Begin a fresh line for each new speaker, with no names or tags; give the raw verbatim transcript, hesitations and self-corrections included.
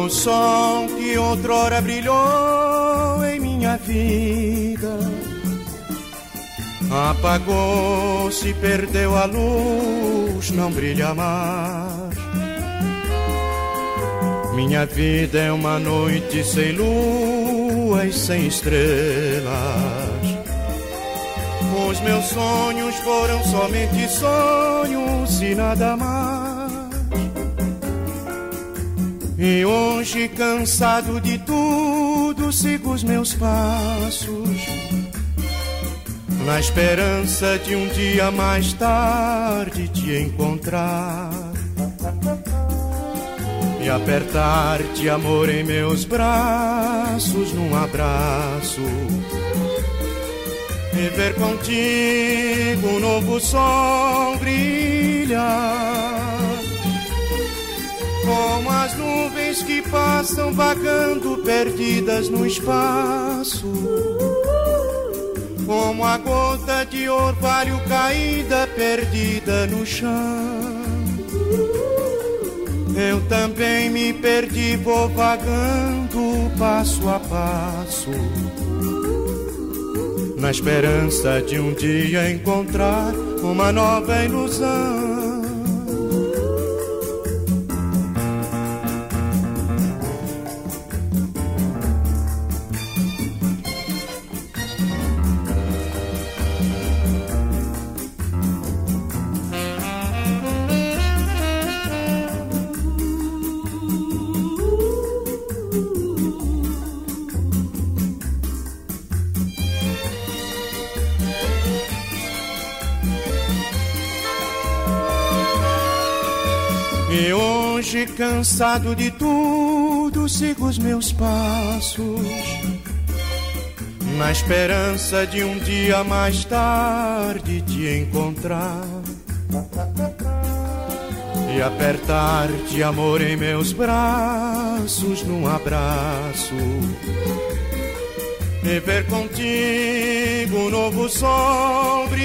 O sol que outrora brilhou em minha vida apagou-se, perdeu a luz, não brilha mais. Minha vida é uma noite sem lua e sem estrelas. Os meus sonhos foram somente sonhos e nada mais. E hoje, cansado de tudo, sigo os meus passos, na esperança de um dia mais tarde te encontrar e apertar-te, amor, em meus braços, num abraço, e ver contigo um novo sol brilhar, como as nuvens que passam vagando perdidas no espaço, como a gota de orvalho caída perdida no chão. Eu também me perdi, vou vagando passo a passo, na esperança de um dia encontrar uma nova ilusão. E hoje, cansado de tudo, sigo os meus passos, na esperança de um dia mais tarde te encontrar e apertar-te, amor, em meus braços, num abraço, e ver contigo um novo sol brilhar,